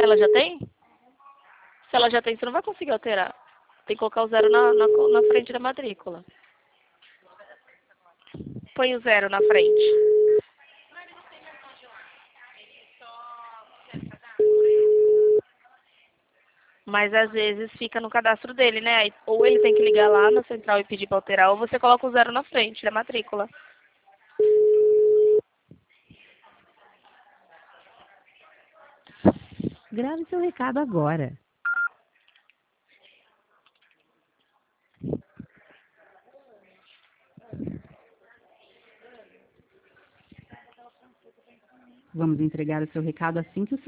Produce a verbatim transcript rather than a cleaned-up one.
Ela já tem? Se ela já tem, você não vai conseguir alterar. Tem que colocar o zero na, na, na frente da matrícula. Põe o zero na frente. Mas às vezes fica no cadastro dele, né? Aí, ou ele tem que ligar lá na central e pedir para alterar, ou você coloca o zero na frente da matrícula. Grave seu recado agora. Vamos entregar o seu recado assim que o